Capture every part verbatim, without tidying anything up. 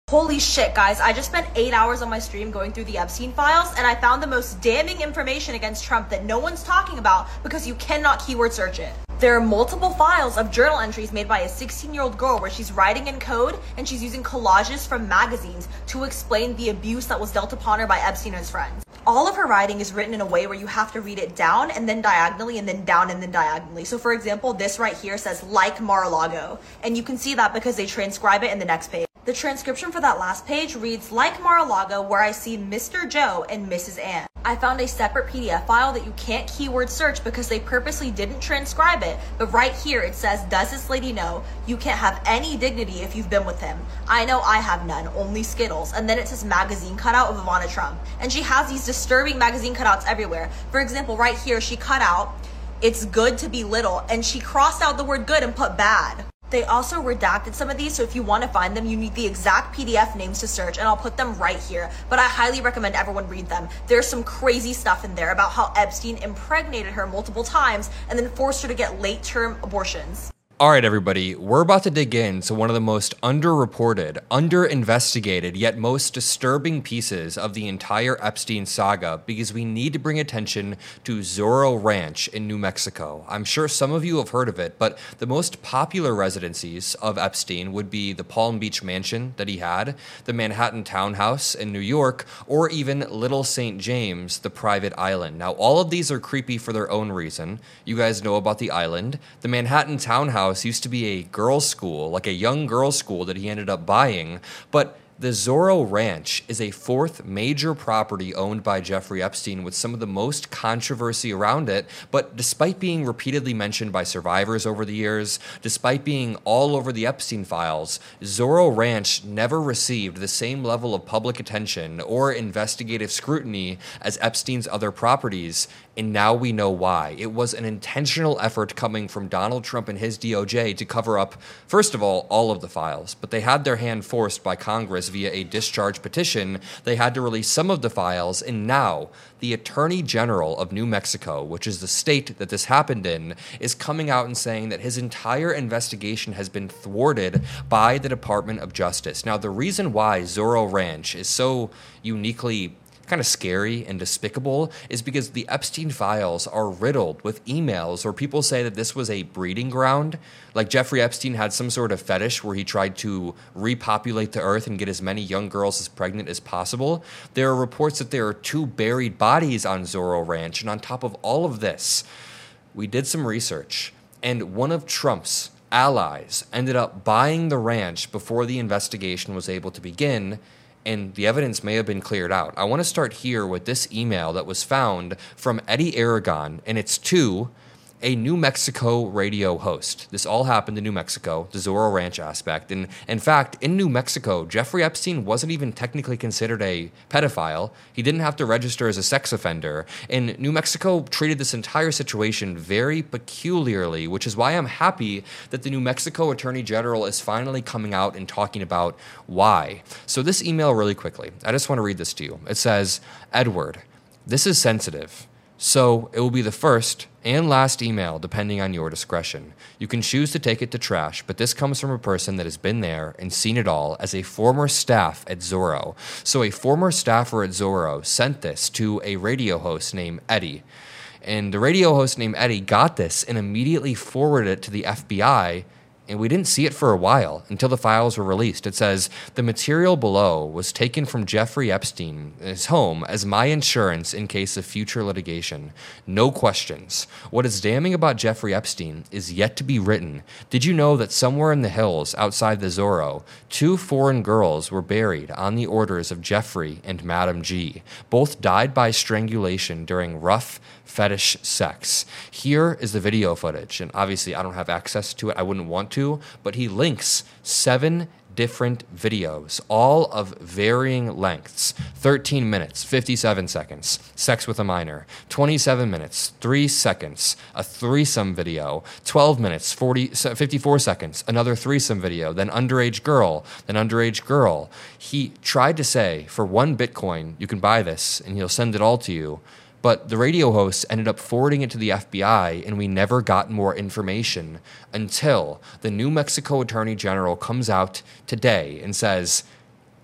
Holy shit, guys, I just spent eight hours on my stream going through the Epstein files, and I found the most damning information against Trump that no one's talking about because you cannot keyword search it. There are multiple files of journal entries made by a sixteen-year-old girl where she's writing in code and she's using collages from magazines to explain the abuse that was dealt upon her by Epstein and his friends. All of her writing is written in a way where you have to read it down and then diagonally and then down and then diagonally. So for example, this right here says like Mar-a-Lago, and you can see that because they transcribe it in the next page. The transcription for that last page reads, like Mar-a-Lago, where I see Mister Joe and Missus Ann. I found a separate P D F file that you can't keyword search because they purposely didn't transcribe it, but right here it says, does this lady know you can't have any dignity if you've been with him? I know I have none, only Skittles. And then it says magazine cutout of Ivana Trump. And she has these disturbing magazine cutouts everywhere. For example, right here she cut out, it's good to be little, and she crossed out the word good and put bad. They also redacted some of these, so if you want to find them, you need the exact P D F names to search, and I'll put them right here. But I highly recommend everyone read them. There's some crazy stuff in there about how Epstein impregnated her multiple times and then forced her to get late-term abortions. All right, everybody, we're about to dig into one of the most underreported, under-investigated, yet most disturbing pieces of the entire Epstein saga because we need to bring attention to Zorro Ranch in New Mexico. I'm sure some of you have heard of it, but the most popular residencies of Epstein would be the Palm Beach mansion that he had, the Manhattan townhouse in New York, or even Little Saint James, the private island. Now, all of these are creepy for their own reason. You guys know about the island. The Manhattan townhouse used to be a girls' school, like a young girls' school that he ended up buying, but the Zorro Ranch is a fourth major property owned by Jeffrey Epstein with some of the most controversy around it, but despite being repeatedly mentioned by survivors over the years, despite being all over the Epstein files, Zorro Ranch never received the same level of public attention or investigative scrutiny as Epstein's other properties, and now we know why. It was an intentional effort coming from Donald Trump and his D O J to cover up, first of all, all of the files, but they had their hand forced by Congress via a discharge petition. They had to release some of the files, and now the Attorney General of New Mexico, which is the state that this happened in, is coming out and saying that his entire investigation has been thwarted by the Department of Justice. Now, the reason why Zorro Ranch is so uniquely kind of scary and despicable is because the Epstein files are riddled with emails where people say that this was a breeding ground. Like Jeffrey Epstein had some sort of fetish where he tried to repopulate the earth and get as many young girls as pregnant as possible. There are reports that there are two buried bodies on Zorro Ranch. And on top of all of this, we did some research, and one of Trump's allies ended up buying the ranch before the investigation was able to begin, and the evidence may have been cleared out. I want to start here with this email that was found from Eddie Aragon, and it's to a New Mexico radio host. This all happened in New Mexico, the Zorro Ranch aspect. And in fact, in New Mexico, Jeffrey Epstein wasn't even technically considered a pedophile. He didn't have to register as a sex offender. And New Mexico treated this entire situation very peculiarly, which is why I'm happy that the New Mexico Attorney General is finally coming out and talking about why. So this email really quickly, I just want to read this to you. It says, Edward, this is sensitive, so it will be the first and last email depending on your discretion. You can choose to take it to trash, but this comes from a person that has been there and seen it all as a former staff at Zorro. So a former staffer at Zorro sent this to a radio host named Eddie. And the radio host named Eddie got this and immediately forwarded it to the F B I, and we didn't see it for a while until the files were released. It says, the material below was taken from Jeffrey Epstein's home as my insurance in case of future litigation. No questions. What is damning about Jeffrey Epstein is yet to be written. Did you know that somewhere in the hills outside the Zorro, two foreign girls were buried on the orders of Jeffrey and Madam G? Both died by strangulation during rough fetish sex. Here is the video footage, and obviously I don't have access to it. I wouldn't want to, but he links seven different videos, all of varying lengths. thirteen minutes, fifty-seven seconds, sex with a minor. twenty-seven minutes, three seconds, a threesome video. twelve minutes, forty, fifty-four seconds, another threesome video, then underage girl, then underage girl. He tried to say, for one Bitcoin, you can buy this, and he'll send it all to you. But the radio host ended up forwarding it to the F B I, and we never got more information until the New Mexico Attorney General comes out today and says,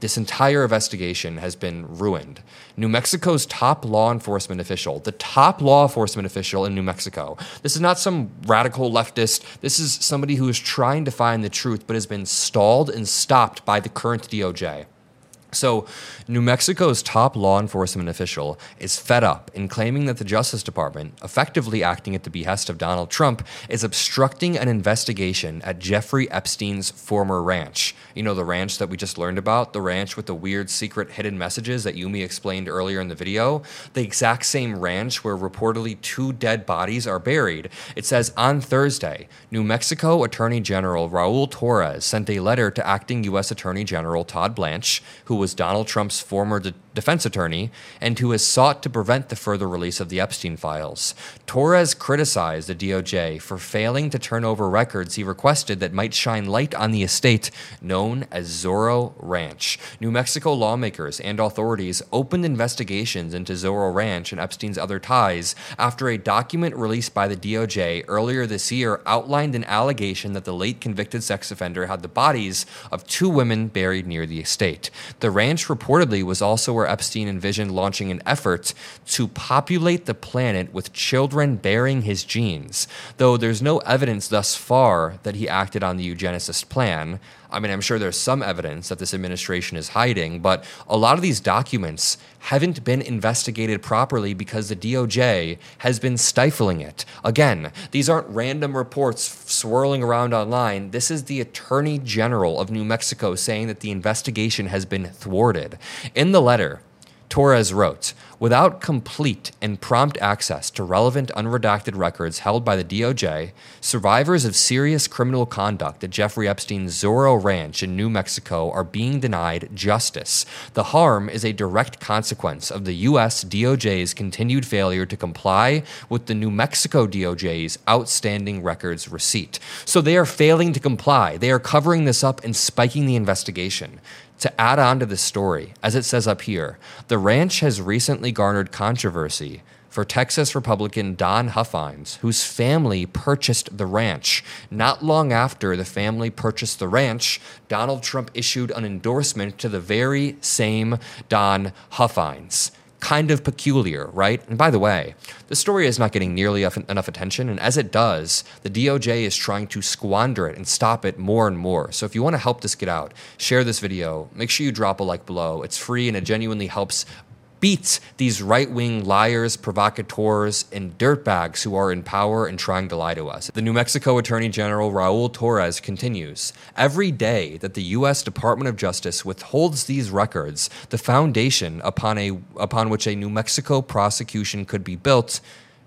this entire investigation has been ruined. New Mexico's top law enforcement official, the top law enforcement official in New Mexico, this is not some radical leftist, this is somebody who is trying to find the truth but has been stalled and stopped by the current D O J. So, New Mexico's top law enforcement official is fed up in claiming that the Justice Department, effectively acting at the behest of Donald Trump, is obstructing an investigation at Jeffrey Epstein's former ranch. You know, the ranch that we just learned about, the ranch with the weird secret hidden messages that Yumi explained earlier in the video, the exact same ranch where reportedly two dead bodies are buried. It says on Thursday, New Mexico Attorney General Raul Torres sent a letter to acting U S Attorney General Todd Blanche, who was Donald Trump's former de- defense attorney, and who has sought to prevent the further release of the Epstein files. Torres criticized the D O J for failing to turn over records he requested that might shine light on the estate known as Zorro Ranch. New Mexico lawmakers and authorities opened investigations into Zorro Ranch and Epstein's other ties after a document released by the D O J earlier this year outlined an allegation that the late convicted sex offender had the bodies of two women buried near the estate. The ranch reportedly was also where Epstein envisioned launching an effort to populate the planet with children bearing his genes, though there's no evidence thus far that he acted on the eugenicist plan. I mean, I'm sure there's some evidence that this administration is hiding, but a lot of these documents haven't been investigated properly because the D O J has been stifling it. Again, these aren't random reports swirling around online. This is the Attorney General of New Mexico saying that the investigation has been thwarted. In the letter, Torres wrote, "Without complete and prompt access to relevant unredacted records held by the D O J, survivors of serious criminal conduct at Jeffrey Epstein's Zorro Ranch in New Mexico are being denied justice. The harm is a direct consequence of the U S D O J's continued failure to comply with the New Mexico D O J's outstanding records receipt." So they are failing to comply. They are covering this up and spiking the investigation. To add on to this story, as it says up here, the ranch has recently garnered controversy for Texas Republican Don Huffines, whose family purchased the ranch. Not long after the family purchased the ranch, Donald Trump issued an endorsement to the very same Don Huffines. Kind of peculiar, right? And by the way, the story is not getting nearly enough attention, and as it does, the D O J is trying to squander it and stop it more and more. So if you want to help this get out, share this video, make sure you drop a like below. It's free and it genuinely helps beat these right-wing liars, provocateurs, and dirtbags who are in power and trying to lie to us. The New Mexico Attorney General Raul Torres continues, "Every day that the U S Department of Justice withholds these records, the foundation upon a upon which a New Mexico prosecution could be built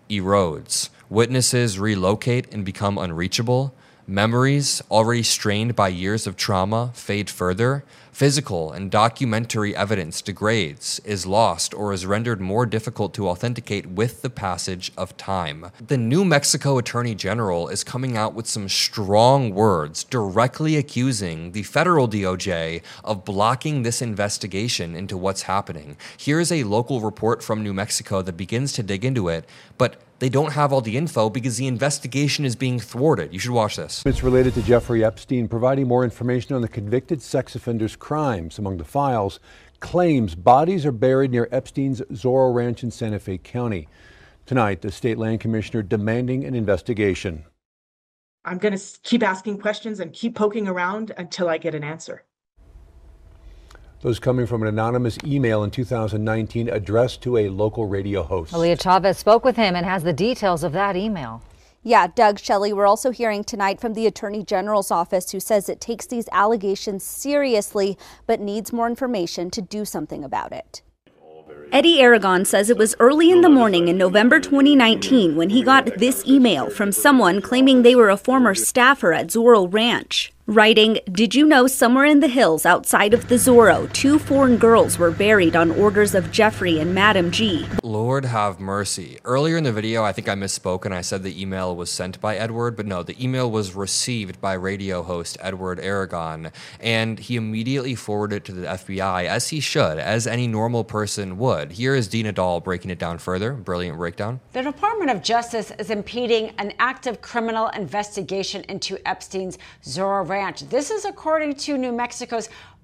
erodes. Witnesses relocate and become unreachable. Memories, already strained by years of trauma, fade further. Physical and documentary evidence degrades, is lost, or is rendered more difficult to authenticate with the passage of time." The New Mexico Attorney General is coming out with some strong words directly accusing the federal D O J of blocking this investigation into what's happening. Here's a local report from New Mexico that begins to dig into it, but they don't have all the info because the investigation is being thwarted. You should watch this. It's related to Jeffrey Epstein, providing more information on the convicted sex offender's crimes. Among the files, claims bodies are buried near Epstein's Zorro Ranch in Santa Fe County. Tonight, the state land commissioner demanding an investigation. I'm going to keep asking questions and keep poking around until I get an answer. Those coming from an anonymous email in two thousand nineteen addressed to a local radio host. Malia Chavez spoke with him and has the details of that email. Yeah, Doug, Shelley, we're also hearing tonight from the Attorney General's office, who says it takes these allegations seriously, but needs more information to do something about it. Eddie Aragon says it was early in the morning in November twenty nineteen when he got this email from someone claiming they were a former staffer at Zorro Ranch. Writing, "Did you know somewhere in the hills outside of the Zorro, two foreign girls were buried on orders of Jeffrey and Madam G." Lord have mercy. Earlier in the video, I think I misspoke and I said the email was sent by Edward, but no, the email was received by radio host Edward Aragon, and he immediately forwarded it to the F B I, as he should, as any normal person would. Here is Dina Dahl breaking it down further. Brilliant breakdown. The Department of Justice is impeding an active criminal investigation into Epstein's Zorro Ranch. This is according to New Mexico's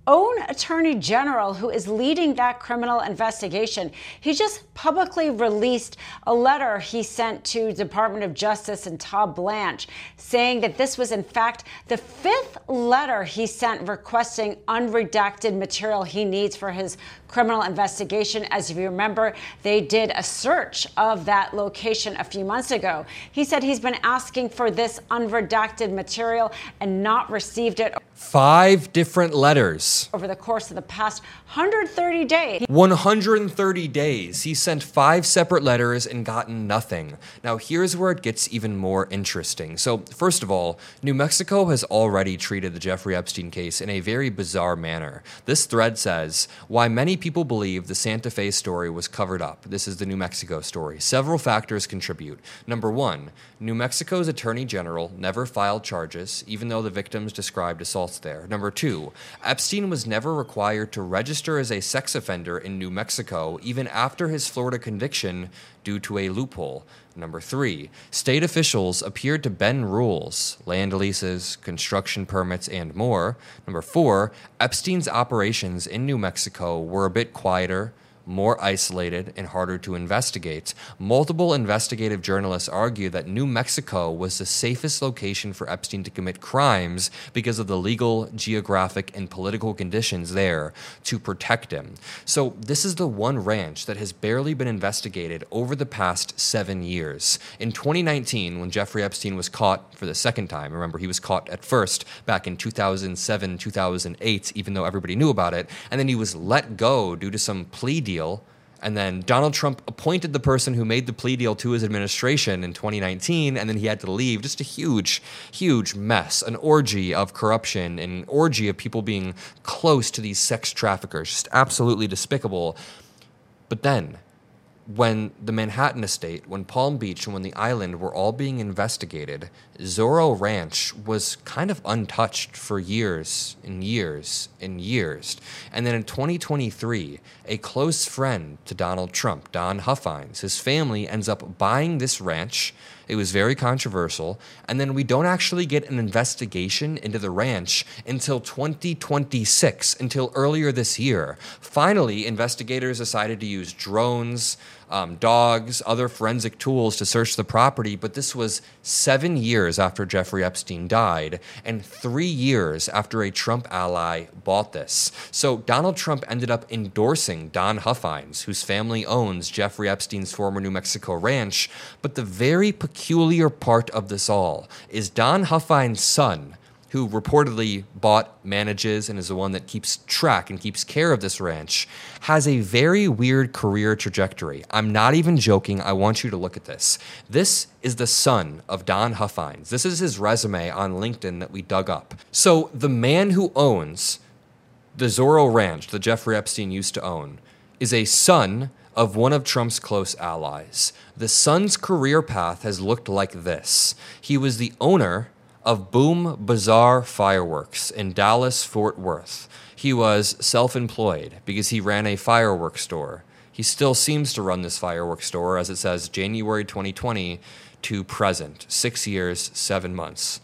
own attorney general who is leading that criminal investigation. He just publicly released a letter he sent to Department of Justice and Todd Blanche saying that this was in fact the fifth letter he sent requesting unredacted material he needs for his criminal investigation. As you remember, they did a search of that location a few months ago. He said he's been asking for this unredacted material and not received it. Five different letters. Over the course of the past one hundred thirty days. one hundred thirty days. He sent five separate letters and gotten nothing. Now, here's where it gets even more interesting. So, first of all, New Mexico has already treated the Jeffrey Epstein case in a very bizarre manner. This thread says, why many people believe the Santa Fe story was covered up. This is the New Mexico story. Several factors contribute. Number one, New Mexico's attorney general never filed charges, even though the victims described assaults there. Number two, Epstein was never required to register as a sex offender in New Mexico, even after his Florida conviction, due to a loophole. Number three, state officials appeared to bend rules, land leases, construction permits, and more. Number four, Epstein's operations in New Mexico were a bit quieter, more isolated, and harder to investigate. Multiple investigative journalists argue that New Mexico was the safest location for Epstein to commit crimes because of the legal, geographic, and political conditions there to protect him. So this is the one ranch that has barely been investigated over the past seven years. In twenty nineteen, when Jeffrey Epstein was caught for the second time, remember he was caught at first back in two thousand seven, two thousand eight, even though everybody knew about it, and then he was let go due to some plea deal. And then Donald Trump appointed the person who made the plea deal to his administration in twenty nineteen, and then he had to leave. Just a huge, huge mess, an orgy of corruption, an orgy of people being close to these sex traffickers, just absolutely despicable. But then, when the Manhattan estate, when Palm Beach, and when the island were all being investigated, Zorro Ranch was kind of untouched for years and years and years. And then in twenty twenty-three, a close friend to Donald Trump, Don Huffines, his family ends up buying this ranch. It was very controversial. And then we don't actually get an investigation into the ranch until twenty twenty-six, until earlier this year. Finally, investigators decided to use drones, um, dogs, other forensic tools to search the property. But this was seven years after Jeffrey Epstein died and three years after a Trump ally bought this. So Donald Trump ended up endorsing Don Huffines, whose family owns Jeffrey Epstein's former New Mexico ranch. But the very peculiar part of this all is Don Huffines' son, who reportedly bought, manages, and is the one that keeps track and keeps care of this ranch, has a very weird career trajectory. I'm not even joking. I want you to look at this. This is the son of Don Huffines. This is his resume on LinkedIn that we dug up. So the man who owns the Zorro Ranch that Jeffrey Epstein used to own is a son of one of Trump's close allies. The son's career path has looked like this. He was the owner of Boom Bazaar Fireworks in Dallas, Fort Worth. He was self-employed because he ran a fireworks store. He still seems to run this fireworks store, as it says January twenty twenty to present, six years, seven months.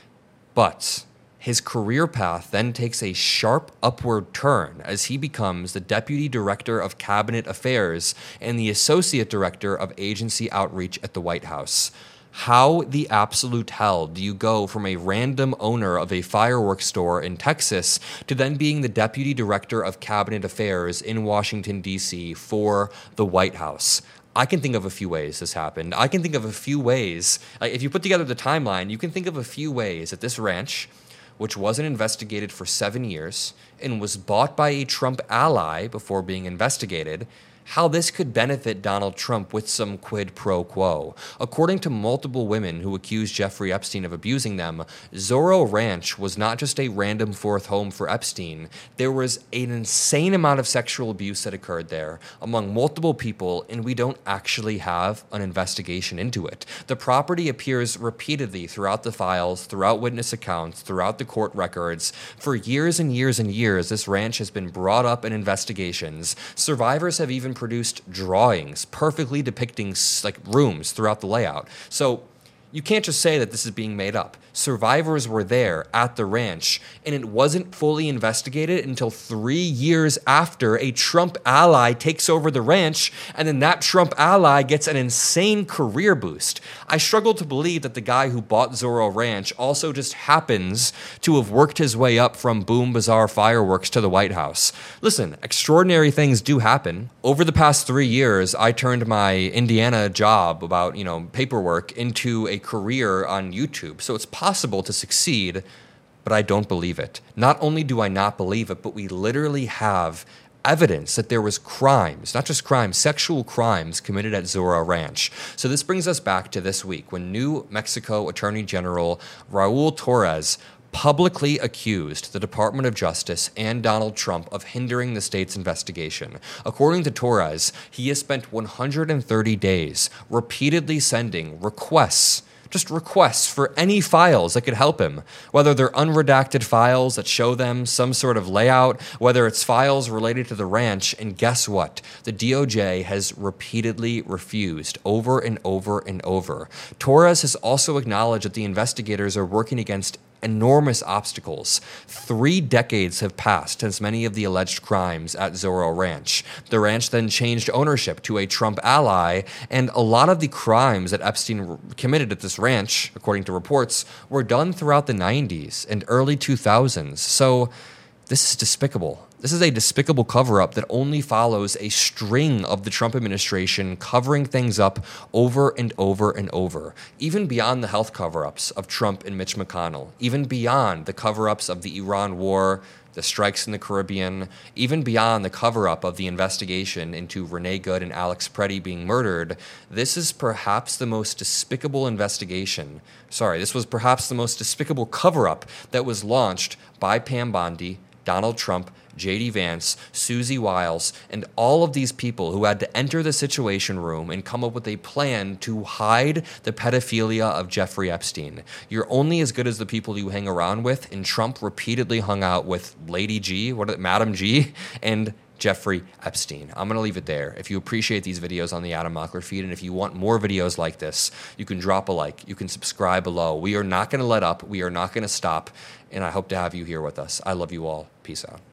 But his career path then takes a sharp upward turn as he becomes the Deputy Director of Cabinet Affairs and the Associate Director of Agency Outreach at the White House. How the absolute hell do you go from a random owner of a fireworks store in Texas to then being the Deputy Director of Cabinet Affairs in Washington, D C for the White House? I can think of a few ways this happened. I can think of a few ways. Like if you put together the timeline, you can think of a few ways that this ranch, which wasn't investigated for seven years and was bought by a Trump ally before being investigated, how this could benefit Donald Trump with some quid pro quo. According to multiple women who accused Jeffrey Epstein of abusing them, Zorro Ranch was not just a random fourth home for Epstein. There was an insane amount of sexual abuse that occurred there among multiple people, and we don't actually have an investigation into it. The property appears repeatedly throughout the files, throughout witness accounts, throughout the court records. For years and years and years, this ranch has been brought up in investigations. Survivors have even produced drawings perfectly depicting like rooms throughout the layout. So You can't just say that this is being made up. Survivors were there at the ranch, and it wasn't fully investigated until three years after a Trump ally takes over the ranch, and then that Trump ally gets an insane career boost. I struggle to believe that the guy who bought Zorro Ranch also just happens to have worked his way up from Boom Bazaar fireworks to the White House. Listen, extraordinary things do happen. Over the past three years, I turned my Indiana job about, you know, paperwork into a career on YouTube. So it's possible to succeed, but I don't believe it. Not only do I not believe it, but we literally have evidence that there was crimes, not just crimes, sexual crimes committed at Zorro Ranch. So this brings us back to this week when New Mexico Attorney General Raul Torres publicly accused the Department of Justice and Donald Trump of hindering the state's investigation. According to Torres, he has spent one hundred thirty days repeatedly sending requests just requests for any files that could help him, whether they're unredacted files that show them some sort of layout, whether it's files related to the ranch. And guess what? The D O J has repeatedly refused over and over and over. Torres has also acknowledged that the investigators are working against enormous obstacles. Three decades have passed since many of the alleged crimes at Zorro Ranch. The ranch then changed ownership to a Trump ally, and a lot of the crimes that Epstein committed at this ranch, according to reports, were done throughout the nineties and early two thousands. So this is despicable. This is a despicable cover-up that only follows a string of the Trump administration covering things up over and over and over, even beyond the health cover-ups of Trump and Mitch McConnell, even beyond the cover-ups of the Iran war, the strikes in the Caribbean, even beyond the cover-up of the investigation into Renee Good and Alex Preddy being murdered. This is perhaps the most despicable investigation. Sorry, this was perhaps the most despicable cover-up that was launched by Pam Bondi, Donald Trump, J D Vance, Susie Wiles, and all of these people who had to enter the Situation Room and come up with a plan to hide the pedophilia of Jeffrey Epstein. You're only as good as the people you hang around with, and Trump repeatedly hung out with Lady G, what is it, Madam G, and Jeffrey Epstein. I'm going to leave it there. If you appreciate these videos on the Adam Mockler feed, and if you want more videos like this, you can drop a like. You can subscribe below. We are not going to let up. We are not going to stop. And I hope to have you here with us. I love you all. Peace out.